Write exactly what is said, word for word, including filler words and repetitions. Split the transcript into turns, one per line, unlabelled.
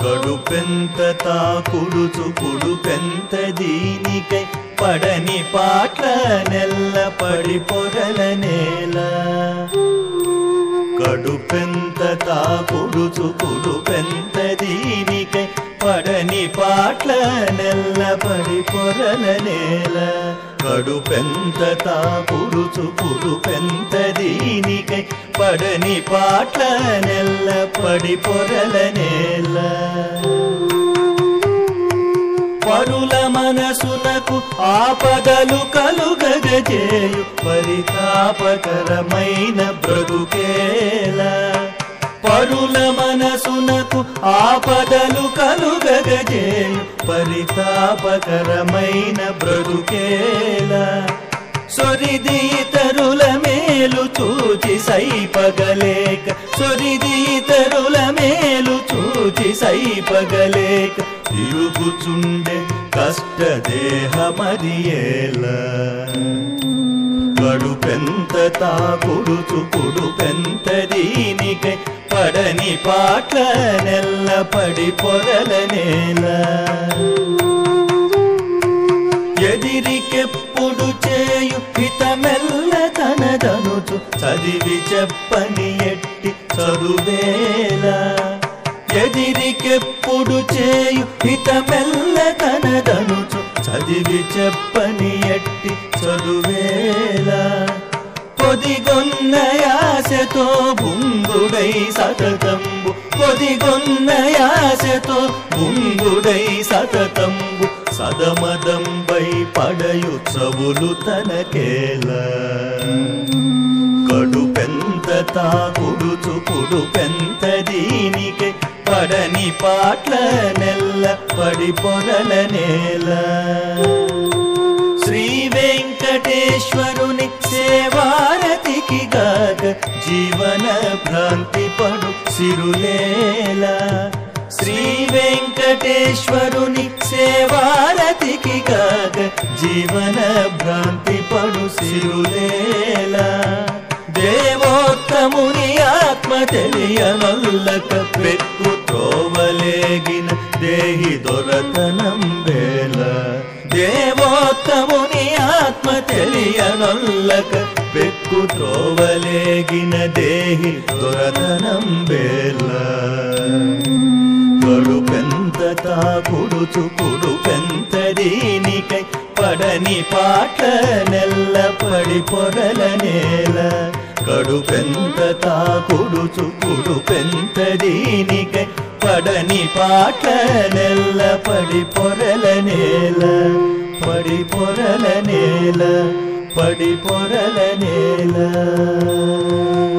కడుపెంత తాకుడు చుకుడు పెంత దీనికై పడని పాట్ల నెల్ల పడి పొరల నేల కడుపెంత తాకుడు చుకుడు పెంత దీనికై పడని పాట్ల నెల్ల పడి పొరల నేల కడుపెంత తాకుడు చుకుడు పెంత దీనికై పడని పాట్ల నెల్ల పడి పొరల నేల పరుల మనసునకు ఆపదలు కలుగజేయు పరితాపకరమైన బ్రతుకేలా పరుల మనసునకు ఆపదలు కలుగజేయు పరితాపకరమైన బ్రతుకేలా సొరిది ఇతరుల మేలు చూచి సైపగలేక సొరిది ఇతరుల మేలు చూచి సైపగలేక తిరుగుచుండే కష్టదేహమరియేలా కడుపెంత తాకుడు చుకుడు పెంత దీనికై పడని పాట్ల నెల్ల పడి పొరల నేల ఎదిరికెప్పుడు చేయు హితమెల్ల తనదనుచు చదివి చెప్పని ఎట్టి చదువేలా ఎదిరికెప్పుడు చేయు హితమెల్ల తనదనుచు చదివి చెప్పని ఎట్టి చదువేలా పొదిగొన్న యాసతో భుంగుడై సతతంబు పొదిగొన్న యాసతో భుంగుడై సతతంబు సదమదంబై పడయు చవులు తనకేలా కడుపెంత తాకుడు చుకుడు పెంత దీనికై పడని పాట్ల నెల్ల పడి పొరల నేల శ్రీ వెంకటేశ్వరుని సేవారతికి గాక జీవన భ్రాంతి పడు సిరులేలా శ్రీ వెంకటేశ్వరుని సేవారతికి గాక జీవన భ్రాంతి పడు సిరులేలా దేవోత్తముని ఆత్మ తెలియనొల్లక పెక్కు త్రోవలేగిన దేహి దొరతనం వేళ దేవోత్తముని ఆత్మ తెలియనొల్లక పెక్కు త్రోవలేగిన దేహి దొరతనం వేళ కడుపెంత తాకుడు చుకుడు పెంత దీనికై పడని పాట్ల నెల్ల పడి పొరల నేల కడుపెంత తాకుడు చుకుడు పెంత దీనికై పడని పాట్ల నెల్ల పడి పొరల నేల పడి పొరల నేల పడి పొరల నేల